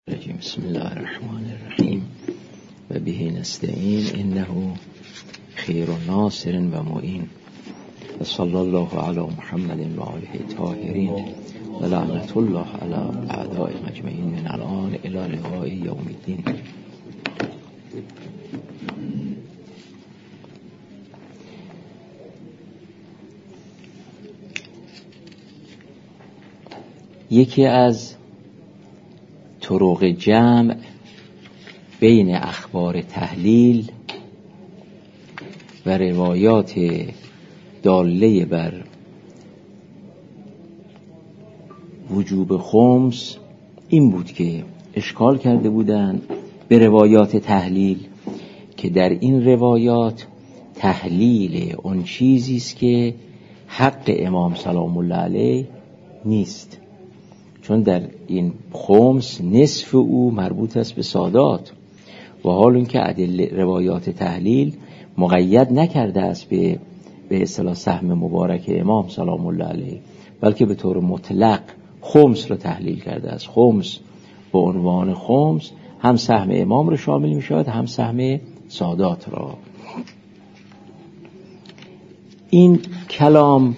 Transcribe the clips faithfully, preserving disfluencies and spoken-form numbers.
بسم الله الرحمن الرحیم و به نستعین انه خیر ناصر و معین و صلی الله علی محمد و آله الطاهرین و لعنت الله علی اعداء اجمعین من الان الی لقاء یوم الدین. یکی از طرق جمع بین اخبار تحلیل و روایات داله بر وجوب خمس این بود که اشکال کرده بودند به روایات تحلیل که در این روایات تحلیل اون چیزی است که حق امام سلام الله علیه نیست، چون در این خمس نصف او مربوط است به سادات و حال این که ادله روایات تحلیل مقید نکرده است به به اصطلاح سهم مبارک امام سلام الله علیه، بلکه به طور مطلق خمس را تحلیل کرده است. خمس به عنوان خمس هم سهم امام را شامل می شود هم سهم سادات را. این کلام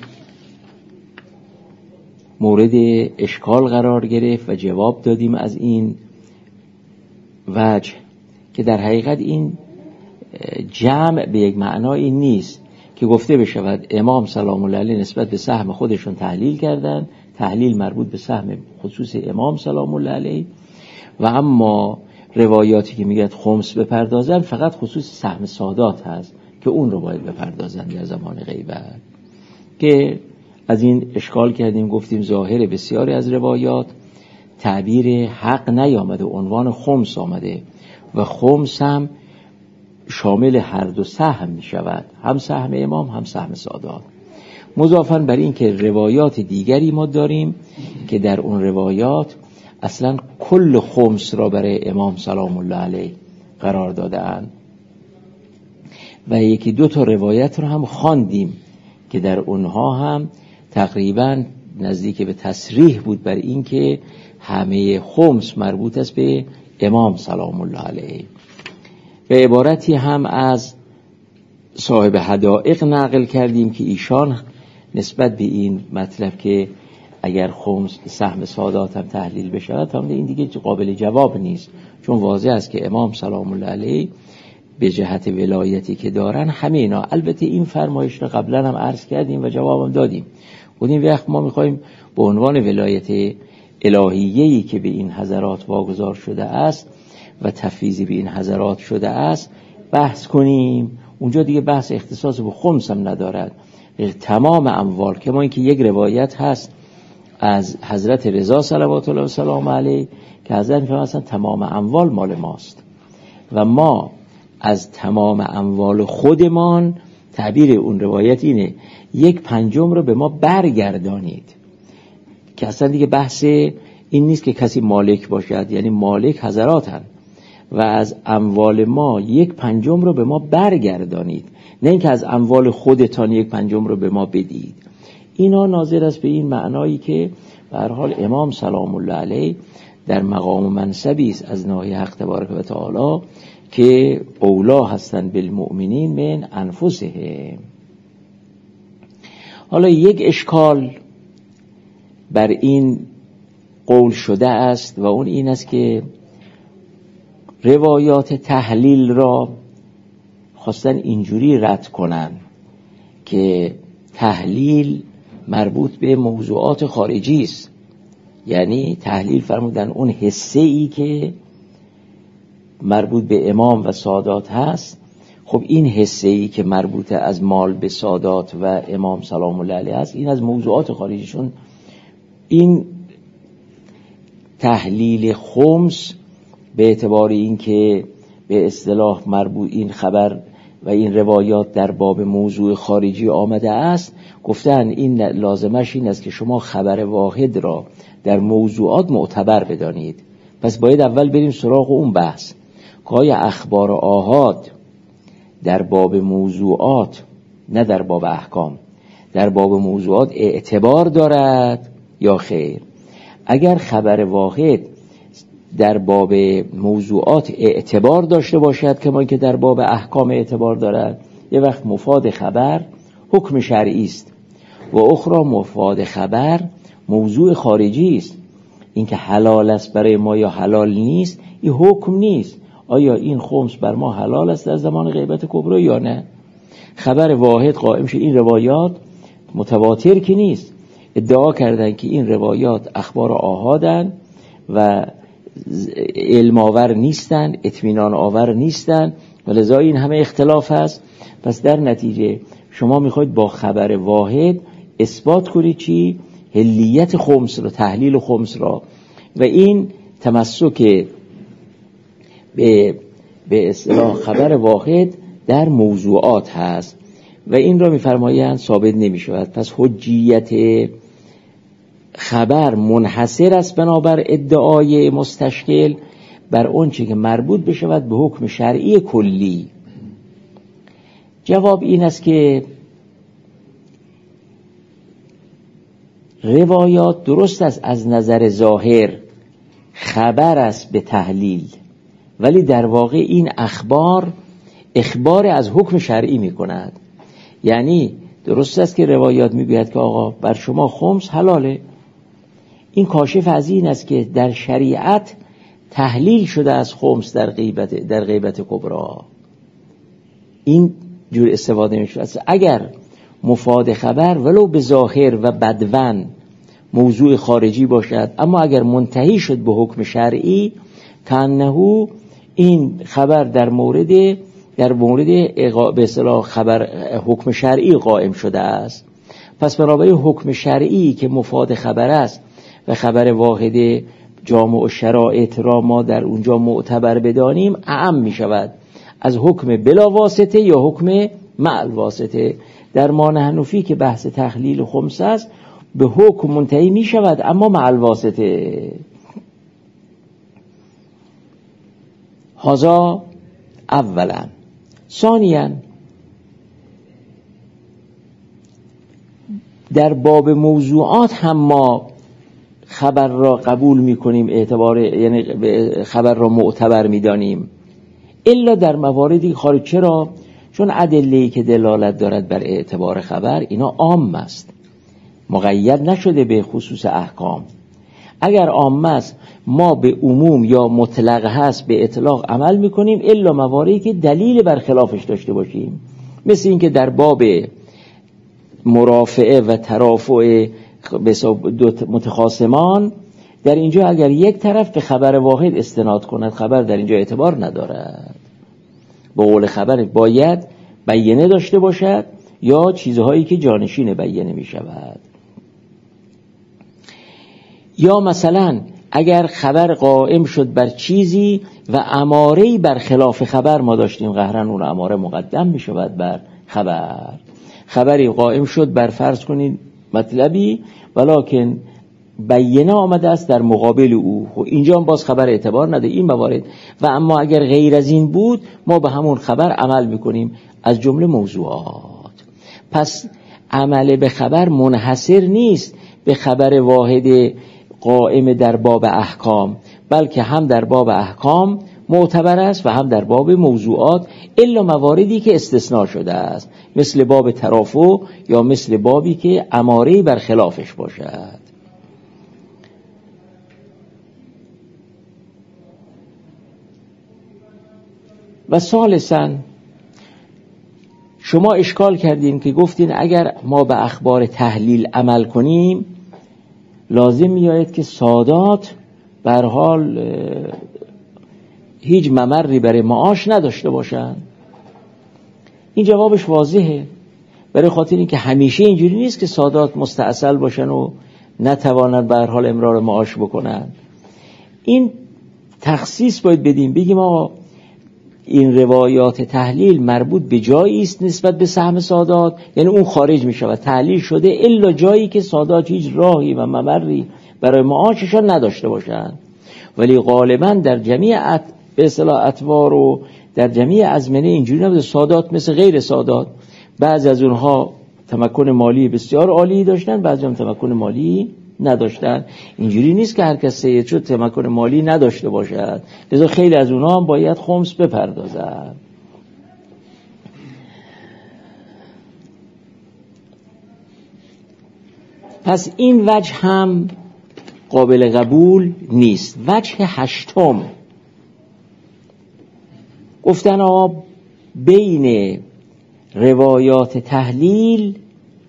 مورد اشکال قرار گرفت و جواب دادیم از این وجه که در حقیقت این جمع به یک معنای نیست که گفته بشود امام سلام الله علیه نسبت به سهم خودشون تحلیل کردن، تحلیل مربوط به سهم خصوص امام سلام الله علیه، و اما روایاتی که میگه خمس بپردازن فقط خصوص سهم سادات هست که اون رو باید بپردازن در زمان غیبت. که از این اشکال کردیم، گفتیم ظاهر بسیاری از روایات تعبیر حق نیامده، عنوان خمس آمده و خمس هم شامل هر دو سهم می شود، هم سهم امام هم سهم سادات. مضافاً بر این که روایات دیگری ما داریم که در اون روایات اصلا کل خمس را برای امام سلام الله علیه قرار داده‌اند و یکی دو تا روایت رو هم خواندیم که در اونها هم تقریباً نزدیک به تصریح بود بر این که همه خمس مربوط است به امام سلام الله علیه. به عبارتی هم از صاحب حدائق نقل کردیم که ایشان نسبت به این مطلب که اگر خمس سهم سادات هم تحلیل بشود فرموده این دیگه قابل جواب نیست، چون واضح است که امام سلام الله علیه به جهت ولایتی که دارن همه اینا. البته این فرمایش رو قبلا هم عرض کردیم و جوابم دادیم، بودیم وقت ما میخوایم به عنوان ولایت الهیه‌ای که به این حضرات واگذار شده است و تفویضی به این حضرات شده است بحث کنیم. اونجا دیگه بحث اختصاص به خمس هم ندارد، تمام اموال. که ما اینکه یک روایت هست از حضرت رضا صلوات الله و سلام علیه که حضرت میفرمایند اصلا تمام اموال مال ماست و ما از تمام اموال خودمان، تعبیر اون روایت اینه، یک پنجم رو به ما برگردانید، که اصلا دیگه بحث این نیست که کسی مالک باشد، یعنی مالک حضراتن و از اموال ما یک پنجم رو به ما برگردانید، نه اینکه از اموال خودتان یک پنجم رو به ما بدید. اینا ناظر است به این معنایی که به هر حال امام سلام الله علیه در مقام و منصبی است از ناحیه حق تبارک و تعالی که اولا هستند بالمؤمنین من انفسهم. حالا یک اشکال بر این قول شده است و اون این است که روایات تحلیل را خواستن اینجوری رد کنن که تحلیل مربوط به موضوعات خارجی است، یعنی تحلیل فرمودن اون حصه ای که مربوط به امام و سادات هست. خب این حصه ای که مربوط از مال به سادات و امام سلام الله علیه است این از موضوعات خارجیشون. این تحلیل خمس به اعتبار این که به اصطلاح مربوط این خبر و این روایات در باب موضوع خارجی آمده است، گفتن این لازمش این است که شما خبر واحد را در موضوعات معتبر بدانید. پس باید اول بریم سراغ اون بحث که آیا اخبار آحاد در باب موضوعات، نه در باب احکام، در باب موضوعات اعتبار دارد یا خیر. اگر خبر واحد در باب موضوعات اعتبار داشته باشد که ما که در باب احکام اعتبار دارد. یه وقت مفاد خبر حکم شرعی است و اخرى مفاد خبر موضوع خارجی است. این که حلال است برای ما یا حلال نیست این حکم نیست. آیا این خمس بر ما حلال است در زمان غیبت کبرا یا نه؟ خبر واحد قائم شد. این روایات متواتر که نیست، ادعا کردن که این روایات اخبار آحادن و علم آور نیستن، اطمینان آور نیستن و لذا این همه اختلاف هست. پس در نتیجه شما میخواید با خبر واحد اثبات کنید چی؟ حلیت خمس را، تحلیل خمس را. و این تمسک به به اصطلاح خبر واحد در موضوعات هست و این را میفرمایند ثابت نمیشود. پس حجیت خبر منحصر است بنابر ادعای مستشکل بر اون چه که مربوط بشود به حکم شرعی کلی. جواب این است که روایات درست است از نظر ظاهر خبر است به تحلیل، ولی در واقع این اخبار اخبار از حکم شرعی می کند. یعنی درست است که روایات می گوید که آقا بر شما خمس حلاله. این کاشف از این است که در شریعت تحلیل شده از خمس در غیبت در غیبت کبرا. این جور استفاده می شود. اگر مفاد خبر ولو به ظاهر و بدون موضوع خارجی باشد، اما اگر منتهی شد به حکم شرعی کانه این خبر در مورد در مورد به اصطلاح خبر حکم شرعی قائم شده است. پس بنابراین حکم شرعی که مفاد خبر است و خبر واحد جامع و شرایط را ما در اونجا معتبر بدانیم اعم می شود از حکم بلا واسطه یا حکم مع الواسطه. در ما نحنفی که بحث تحلیل خمس است به حکم منتهی می شود اما مع الواسطه. هذا اولا. ثانیا در باب موضوعات هم ما خبر را قبول می کنیم، اعتبار یعنی خبر را معتبر می دانیم الا در مواردی خارج. چرا؟ چون ادله‌ای که دلالت دارد بر اعتبار خبر اینا عام است، مقید نشده به خصوص احکام. اگر عام است ما به عموم یا مطلق هست به اطلاق عمل میکنیم الا مواردی که دلیل بر خلافش داشته باشیم، مثل این که در باب مرافعه و ترافع دو متخاصمان در اینجا اگر یک طرف به خبر واحد استناد کند خبر در اینجا اعتبار ندارد. با قول خبر باید بیانه داشته باشد یا چیزهایی که جانشین بیانه می شود. یا مثلا اگر خبر قائم شد بر چیزی و اماره‌ای بر خلاف خبر ما داشتیم، قهرن اون اماره مقدم می شود بر خبر. خبری قائم شد بر فرض کنید مطلبی ولکن بیانه آمده است در مقابل او، خب اینجا باز خبر اعتبار نداره این موارد. و اما اگر غیر از این بود ما به همون خبر عمل میکنیم از جمله موضوعات. پس عمل به خبر منحصر نیست به خبر واحد قائم در باب احکام، بلکه هم در باب احکام معتبر است و هم در باب موضوعات الا مواردی که استثناء شده است، مثل باب ترافع یا مثل بابی که اماره‌ای بر خلافش باشد. و ثالثاً شما اشکال کردین که گفتین اگر ما به اخبار تحلیل عمل کنیم لازم می‌آید که سادات به هر حال هیچ ممری برای معاش نداشته باشن. این جوابش واضحه، برای خاطر اینکه همیشه اینجوری نیست که سادات مستعسل باشن و نتوانند به هر حال امرار معاش بکنن. این تخصیص باید بدیم، بگیم آقا این روایات تحلیل مربوط به جایی است نسبت به سهم سادات، یعنی اون خارج می شود تحلیل شده الا جایی که سادات هیچ راهی و ممری برای معاششان نداشته باشند. ولی غالبا در جمیع ات... به اصطلاح اطوار و در جمیع ازمنه اینجوری نبوده. سادات مثل غیر سادات، بعضی از اونها تمکن مالی بسیار عالی داشتن، بعضی هم تمکن مالی نداشتن. اینجوری نیست که هر کس سید شد تمکن مالی نداشته باشد، لذا خیلی از اونها هم باید خمس بپردازن. پس این وجه هم قابل قبول نیست. وجه هشتم گفتن آقا بین روایات تحلیل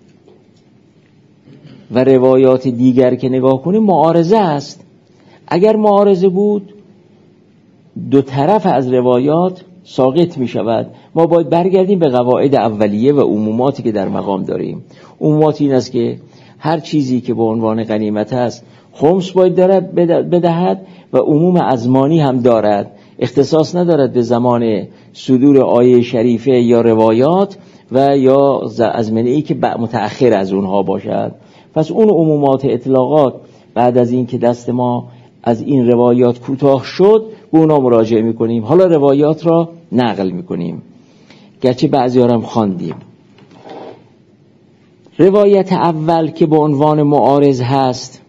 و روایات دیگر که نگاه کنیم معارضه است. اگر معارضه بود دو طرف از روایات ساقط می شود. ما باید برگردیم به قواعد اولیه و عموماتی که در مقام داریم. عمومات این است که هر چیزی که به عنوان غنیمت است خمس باید دارد بدهد و عموم ازمانی هم دارد، اختصاص ندارد به زمان صدور آیه شریفه یا روایات و یا ازمنه‌ای که متأخر از اونها باشد. پس اون عمومات اطلاقات بعد از این که دست ما از این روایات کوتاه شد به اونا مراجعه میکنیم. حالا روایات را نقل میکنیم، گرچه بعضی ها هم خواندیم. روایت اول که به عنوان معارض هست،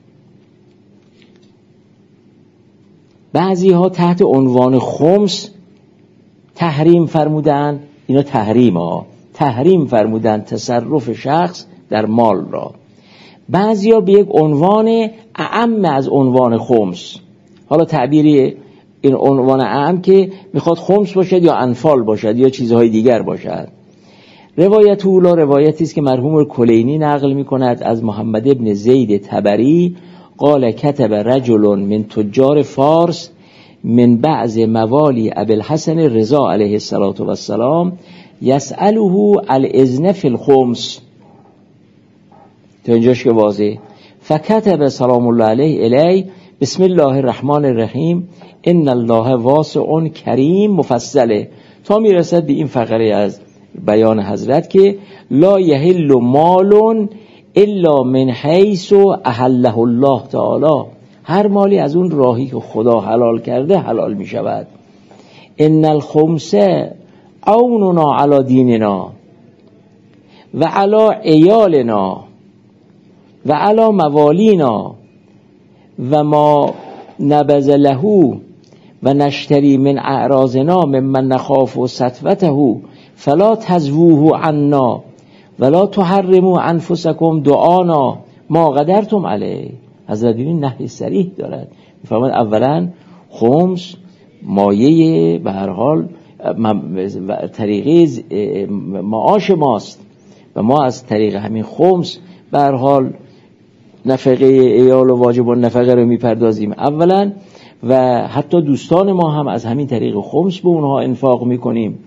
بعضی ها تحت عنوان خمس تحریم فرمودن. اینا تحریم ها تحریم فرمودن تصرف شخص در مال را. بعضی ها به یک عنوان اعم از عنوان خمس، حالا تعبیری این عنوان اعم که میخواد خمس باشد یا انفال باشد یا چیزهای دیگر باشد. روایت اولا روایتی است که مرحوم کلینی نقل میکند از محمد ابن زید تبری قال کتب رجل من تجار فارس من بعض موالی ابی الحسن رضا علیه الصلاة والسلام یسأله الاذن فی الخمس. تا اینجاش که واضح. فکتب سلام الله علیه الی بسم الله الرحمن الرحیم ان الله واسع کریم مفصله، تا میرسد به این فقره از بیان حضرت که لا یحل مال الا من حیث احله الله تعالی، هر مالی از اون راهی که خدا حلال کرده حلال می شود. ان الخمس عوننا علی دیننا و علی عیالنا و علی موالینا و ما نبذ له و نشتری من اعراضنا ممن نخاف سطوته فلا تزووه عنا ولا تحرموا انفسکم دعانا ما قدرتم علیه. حضرت این نهی صریح دارد، میفرماید اولا خمس مایه به هر حال طریقه معاش ماست و ما از طریق همین خمس به هر حال نفقه ایال و واجب النفقه رو میپردازیم اولا، و حتی دوستان ما هم از همین طریق خمس به اونها انفاق میکنیم.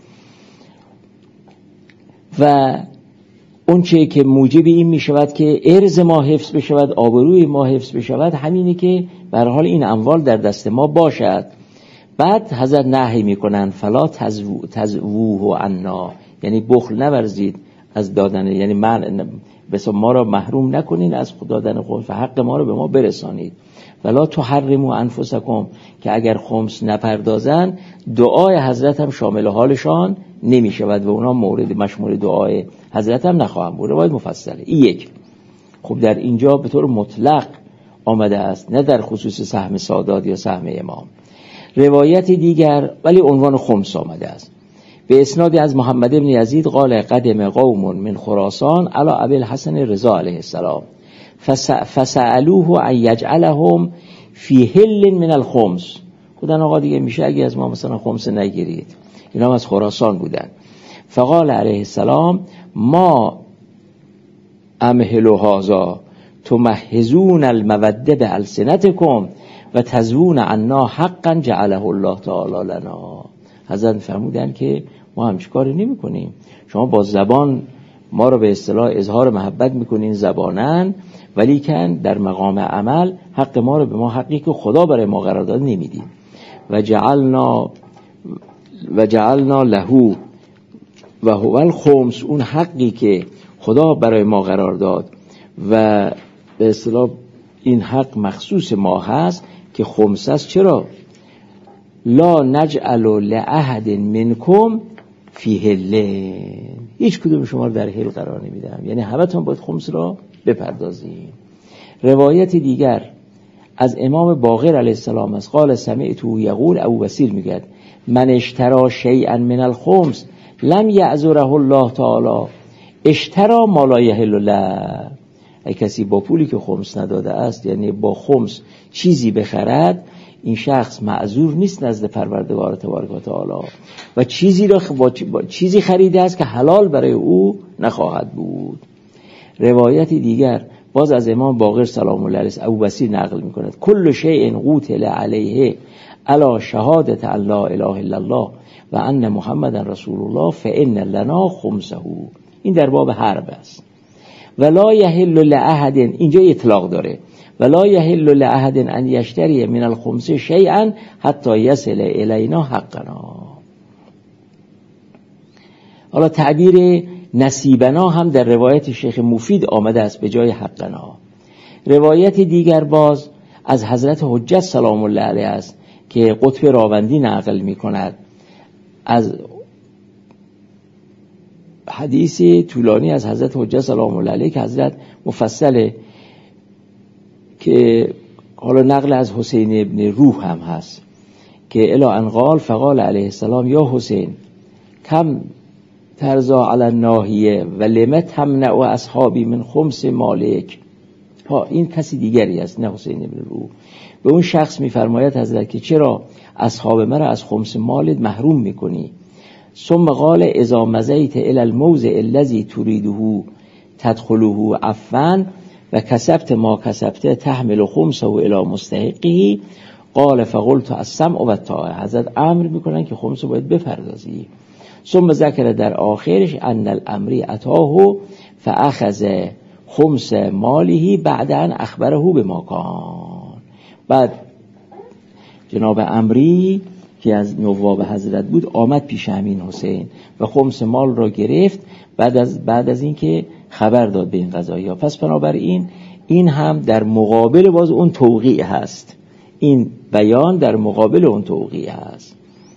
و اون چه که موجب این می شود که ارز ما حفظ بشود، آبروی ما حفظ بشود، همینی که به هر حال این اموال در دست ما باشد. بعد حضرت نهی می کنن فلا تزووه تزوو عنا، یعنی بخل نورزید از دادن، یعنی من بس ما را محروم نکنین از دادن خمس و حق ما را به ما برسانید. ولا تحرموا انفسکم، که اگر خمس نپردازن دعای حضرت هم شامل حالشان نمی شود و اونا مورد مشمول دعای حضرت هم نخواهم بود. روایت مفصله. این یک. خب در اینجا به طور مطلق آمده است، نه در خصوص سهم سادات یا سهم امام. روایت دیگر ولی عنوان خمس آمده است به اسناد از محمد ابن یزید قال قدم قوم من خراسان علی ابی الحسن رضا علیه السلام فسألوه ان یجعلهم فی حل من الخمس. خودن آقا دیگه میشه اگه از ما مثلا خمس نگیرید. اینا هم از خراسان بودن. فقال علیه السلام ما امهلو هازا تمحزون الموده به السنتکم و تزوون عنا حقا جعله الله تعالی لنا. حضرت فرمودن که ما هم چیکاری نمی کنیم، شما با زبان ما رو به اصطلاح اظهار محبت میکنین زبانن، ولی کن در مقام عمل حق ما رو به ما، حقی که خدا برای ما قرار داد، نمیدیم. و جعلنا و جعلنا له و هو الخمس، اون حقی که خدا برای ما قرار داد و به اصطلاح این حق مخصوص ما هست که خمس است. چرا؟ لا نجعل لأحد منکم فی حله، هیچ کدوم شما رو در حل قرار نمیدم، یعنی همتون باید خمس را بپردازیم. روایت دیگر از امام باقر علیه السلام است، قال سمعته یقول، ابو بصیر میگه من اشترا شیئا من الخمس لم یعذره الله تعالی اشترا ما لا یحل له. ای کسی با پولی که خمس نداده است، یعنی با خمس چیزی بخرد، این شخص معذور نیست نزد پروردگار تبارک و تعالی و چیزی را با چیزی خریده است که حلال برای او نخواهد بود. روایتی دیگر باز از امام باقر سلام الله علیه ابو بصیر نقل میکند کل شیء قوتل علیه علی شهادت ان لا اله الا الله و ان محمد رسول الله فان لنا خمسه. این در باب حرب است. ولا یحل لاحد، اینجا اطلاق داره، ولا یحل لاحد ان یشتری من الخمس شیئا حتی یصل الینا حقنا. حالا تعبیر نصیبنا هم در روایت شیخ مفید آمده است به جای حقنا. روایت دیگر باز از حضرت حجت سلام الله علیه است که قطب راوندی نقل می کند از حدیث طولانی از حضرت حجت سلام الله علیه که حضرت مفصله، که حالا نقل از حسین ابن روح هم هست که الا ان قال فقال علیه السلام یا حسین کم ترضا علی الناهیه و لم تمنع اصحابی من خمس مالک. ها این کسی دیگری است، نه حسین ابن روح. به اون شخص میفرماید حضرت که چرا اصحاب مرا از خمس مالت محروم میکنی؟ ثم قال اذا مزیت الی الموضع الذی تریده تدخله عفوا و کسبت ما کسبته تحمل خمسه الی مستحقه قال فقلت السمع و الطاعه. حضرت امر میکنن که خمس باید بپردازی. ثم ذکر در آخرش ان الامری اتاه فاخذ خمس ماله بعد ان اخبره بما کان. بعد جناب امری که از نواب حضرت بود آمد پیش همین حسین و خمس مال را گرفت بعد از بعد از اینکه خبر داد به این قضایا. پس بنابراین این هم در مقابل باز اون توقیع هست، این بیان در مقابل اون توقیع هست.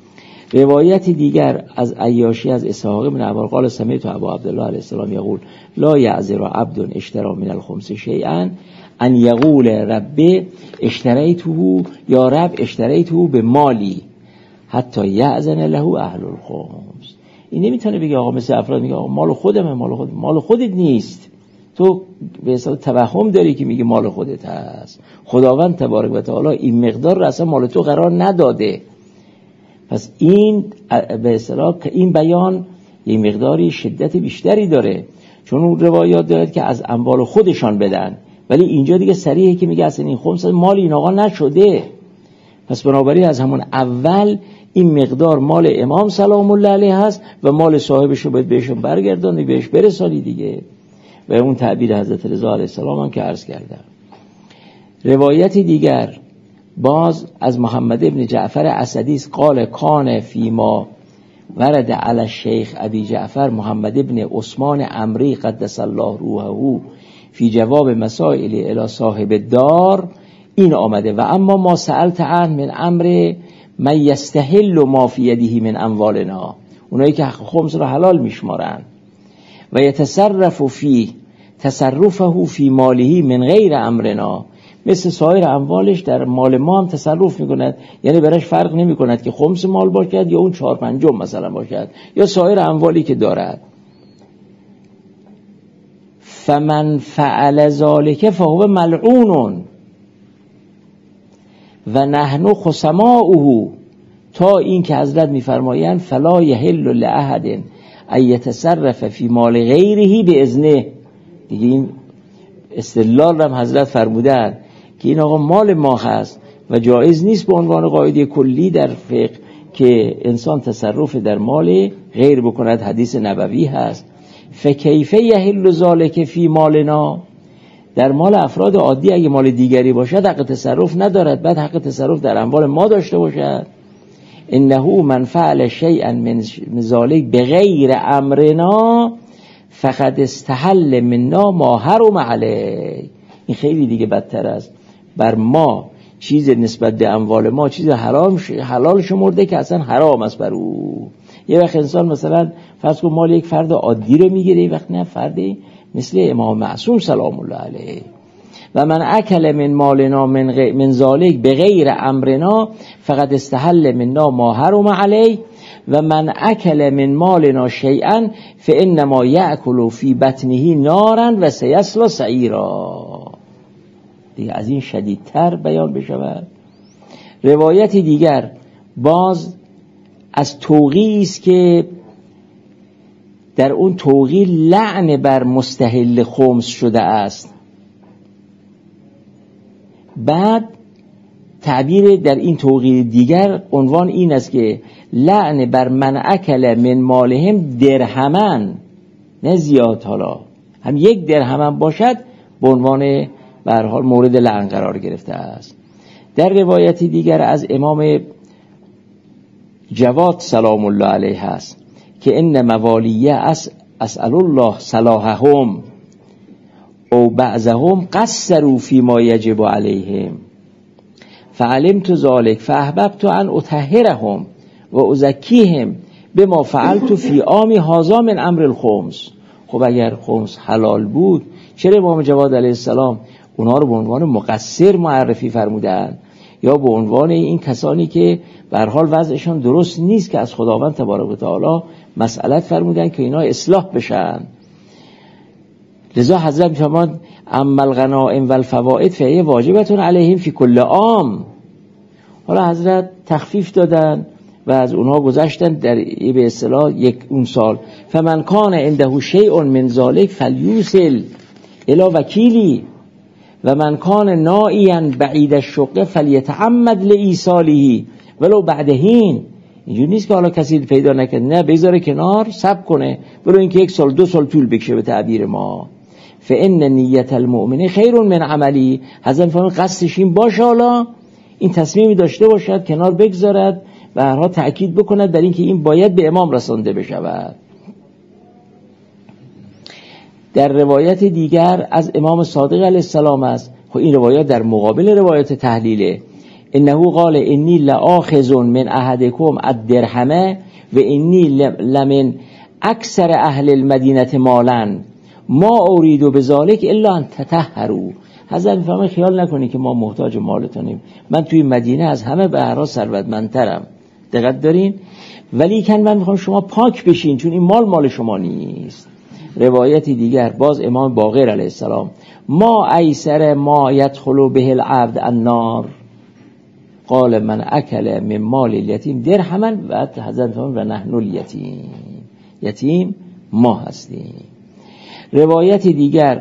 روایت دیگر از عیاشی از اسحاق بن ابی قال سمعت ابو عبدالله علیه السلام یقول لا یعذر عبد اشترى من الخمس شیئا ان یقول رب اشتریته یا رب اشتریته به مالی حتی یأذن له اهل الخمس. این نمیتونه بگه آقا مثل افراد میگه آقا مال خودمه، مال خود مال خودت نیست، تو به حساب توهم داری که میگه مال خودت هست. خداوند تبارک و تعالی این مقدار را اصلا مال تو قرار نداده. پس این به اصطلاح این بیان یه مقداری شدت بیشتری داره، چون اون روایات داره که از اموال خودشان بدن، ولی اینجا دیگه صریحه که میگه اصلا این خمس مال این آقا نشده. پس بنابراین از همون اول این مقدار مال امام سلام الله علیه هست و مال صاحبش رو باید بهشون برگردانی، بهش برسانی دیگه. و اون تعبیر حضرت رضا علیه السلام هم که عرض کردم. روایت دیگر باز از محمد ابن جعفر اسدی است قال کان فیما ورد علی الشیخ ابی جعفر محمد ابن عثمان عمری قدس الله روحه فی جواب مسائل الی صاحب الدار این آمده و اما ما سألت عن من امر من یستحل ما فی یده من اموالنا، اونایی که خمس را حلال میشمارن و یتصرف فی تصرفه فی ماله من غیر امرنا، مثل سایر اموالش در مال ما هم تصرف میکند، یعنی برایش فرق نمیکند که خمس مال باشد یا اون چهار پنجم مثلا باشد یا سایر اموالی که دارد. فمن فعل ذلك فهو ملعون و نحن خصماؤه، تا این که حضرت میفرمایند فلا یحل لاحد ان یتصرف فی مال غیره باذنه. دیگه این استدلال هم حضرت فرمودند که این آقا مال ما هست و جایز نیست به عنوان قاعده کلی در فقه که انسان تصرف در مال غیر بکند. حدیث نبوی هست فکیف یحل ذلک فی مالنا، در مال افراد عادی اگه مال دیگری باشد حق تصرف ندارد، بعد حق تصرف در اموال ما داشته باشد. انه من فعل شیئا من ذلک بغیر امرنا فقد استحل منا ما حرم علیه. این خیلی دیگه بدتر است، بر ما چیز نسبت به اموال ما چیز حرام حلال شمرده که اصلا حرام است بر او. یه وقت انسان مثلا فرض کن مال یک فرد عادی رو میگیره، یه وقت نه فردی مثل امام معصوم سلام الله علیه و من اکل من مالنا من, غ... من ذالک بغیر امرنا فقد استحل منا ما حرم علیه و من اکل من مالنا شیئا فانما یاکل فی بطنه نارا و سیصلی سعیرا. دیگه از این شدیدتر بیان بشود. روایت دیگر باز از توقیعی است که در اون توقیع لعن بر مستحل خمس شده است. بعد تعبیر در این توقیع دیگر عنوان این است که لعن بر من اکل من مالهم درهمن، نه زیاد، حالا هم یک درهمن باشد به عنوان به هر حال مورد لعن قرار گرفته است. در روایت دیگر از امام جواد سلام الله علیه است که ان موالیه اس اسأل الله صلاحهم او بعضهم قصروا فی ما یجب علیهم فعلمت ذلك فاحببت ان اطهرهم و ازکیهم بما فعلت فی عام هذا من امر الخمس. خب اگر خمس حلال بود چرا امام جواد علیه السلام اونها رو به عنوان مقصر معرفی فرمودن، یا به عنوان این کسانی که به هر حال وضعشان درست نیست که از خداوند تبارک و تعالی مسئلت فرمودن که اینا اصلاح بشن؟ لذا حضرت می‌فرماد اما الغنائم والفوائد فهي واجبة علیهم فی کل عام. حالا حضرت تخفیف دادن و از اونها گذشتن در به اصطلاح یک اون سال. فمن کان عنده شیء من ذلک فلیوصل الی وکیلی و من کان نائیا بعید الشقه فلیتعمد لایصاله ولو بعد حین. اینجوری نیست که حالا کسی پیدا نکنه، نه، بذاره کنار صبر کنه ولو اینکه یک سال دو سال طول بکشه به تعبیر ما. فان نیت المؤمن خیر من عملی. حضرت فرمود قصدش این باشه، حالا این تصمیمی داشته باشد کنار بگذارد و هر حال تأکید بکند در اینکه این باید به امام رسانده بشود. در روایت دیگر از امام صادق علیه السلام است. خب این روایت در مقابل روایت تحلیله. انه قال انی لآخذ من احدکم الدرهمه و انی لمن اکثر اهل المدینه مالا ما اريد بذلك الا ان تطهروا. حضرت میفرمایند خیال نکنید که ما محتاج مالتونیم، من توی مدینه از همه به هر حال ثروتمندترم، دقت دارین، ولی کن من میخوام شما پاک بشین چون این مال مال شما نیست. روایتی دیگر باز امام باقر علیه السلام ما ایسر ما یدخل به العبد النار قال من اکل من مال الیتیم درهما و حضرت و نحن الیتیم، یتیم ما هستیم. روایت دیگر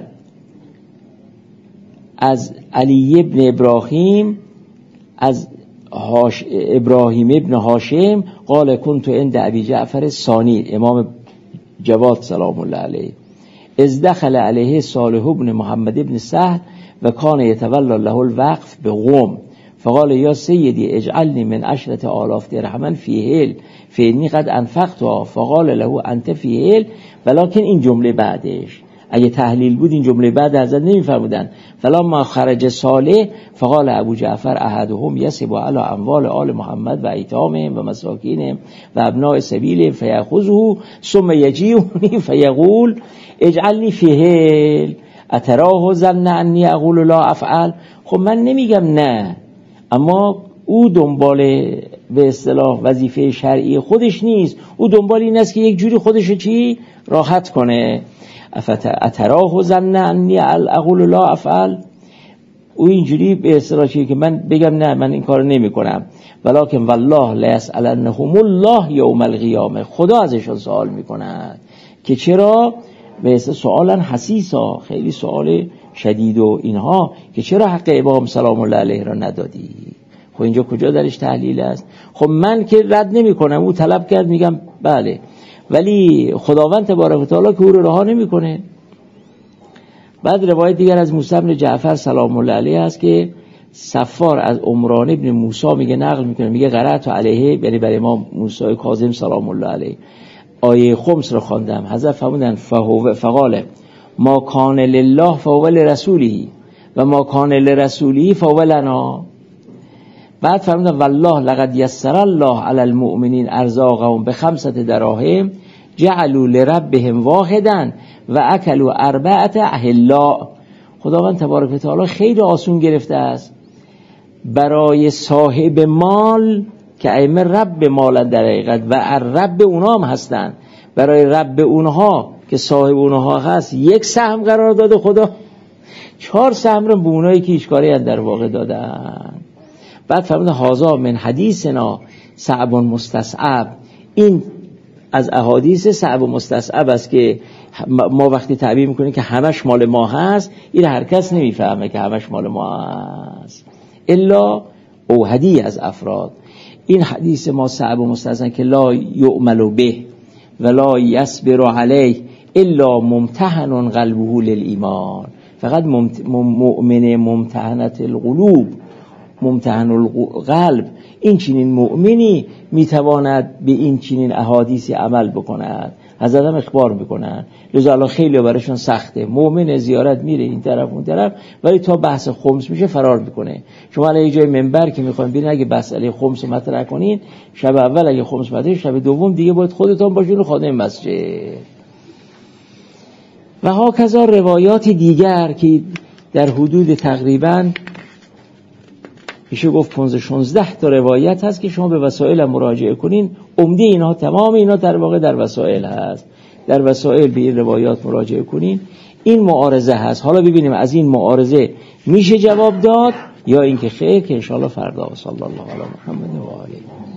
از علی ابن ابراهیم از هاش ابراهیم ابن هاشم قال كنت عند ابي جعفر الثانی، امام جواد سلام الله علیه، از دخل علیه صالح ابن محمد ابن سهل و کان یتولی له الوقف به قم فقال یا سیدی اجعلنی من عشرة آلاف درهما فی هل فینی قد انفقتها فقال له انت فی هل ولکن این جمله بعدش اگه تحلیل بود این جمله بعد حضرت نمی‌فرمودن فلما خرج صالح فقال ابو جعفر احدهم یسب علی اموال آل محمد و ایتامهم و مساکینهم و ابناء سبیل فیأخذه ثم یجیئنی فیقول اجعلنی فی هل اتراه ظن انی اقول لا افعل. خب من نمیگم نه، اما او دنبال به اصطلاح وظیفه شرعی خودش نیست، او دنبال این است که یک جوری خودشو چی راحت کنه. اتراه ظن انی اقول لا افعل، او اینجوری به اصطلاح چیه که من بگم نه من این کارو نمیکنم، ولکن والله لا یسألنهم الله یوم القیامه، خدا ازشون سوال میکنه که چرا به اصطلاح سوالا حسیسا، خیلی سوال شدید و اینها، که چرا حق امام سلام الله علیه را ندادی. خب اینجا کجا درش تحلیل است؟ خب من که رد نمی کنم، او طلب کرد میگم بله، ولی خداوند تبارک و تعالی که او رو رها نمیکنه. بعد روایت دیگر از موسی بن جعفر سلام الله علیه است که صفار از عمران ابن موسی میگه نقل میکنه، میگه قرأت علیه، یعنی برای امام موسی کاظم سلام الله علیه آیه خمس رو خواندم. حضرت فرمودن فهو فقال ما کان لله فهو لرسوله و ما کان لرسوله فهو لنا. بعد فرمودن والله لقد یسر الله علی المؤمنین ارزاقهم بخمسة دراهم جعلوا لربهم واحدا و اکلوا اربعة احلا. خداوند تبارک و تعالی خیلی آسون گرفته است برای صاحب مال که ائمه رب مالن در حقیقت و رب اونها هم هستن، برای رب اونها که صاحب اونها هست یک سهم قرار داده خدا، چهار سهم رو به اونایی که هیچ کاری در واقع دادن. بعد فرمود هازا من حدیثنا صعب مستصعب، این از احادیث صعب و مستصعب است که ما وقتی تعبیر میکنیم که همش مال ما هست، این هر کس نمیفهمه که همش مال ما هست الا اوحدی از افراد. این حدیث ما صعب و مستصعب که لا یعمل به ولا یصبر علیه الا ممتحن قلبه للایمان، فقط مؤمن ممتحنت القلوب ممتحن القلب، این چنین مؤمنی میتواند به این چنین احادیثی عمل بکند. حضرت هم اخبار میکنن، لذا الان خیلی براشون سخته، مؤمن زیارت میره این طرف اون طرف ولی تا بحث خمس میشه فرار میکنه. شما الان یه جای منبر که میخواین ببینید اگه مسئله خمس مطرح کنین، شب اول اگه خمس مطرح، شب دوم دیگه باید خودتون باشین خادم مسجد. و ها کذا روایات دیگر که در حدود تقریباً میشه گفت پانزده شانزده تا روایت هست که شما به وسائل مراجعه کنین، عمده اینها تمام اینا در واقع در وسائل هست، در وسائل به این روایات مراجعه کنین. این معارضه هست. حالا ببینیم از این معارضه میشه جواب داد یا اینکه خیر، که انشاءالله فردا. صلی الله علی محمد و آله.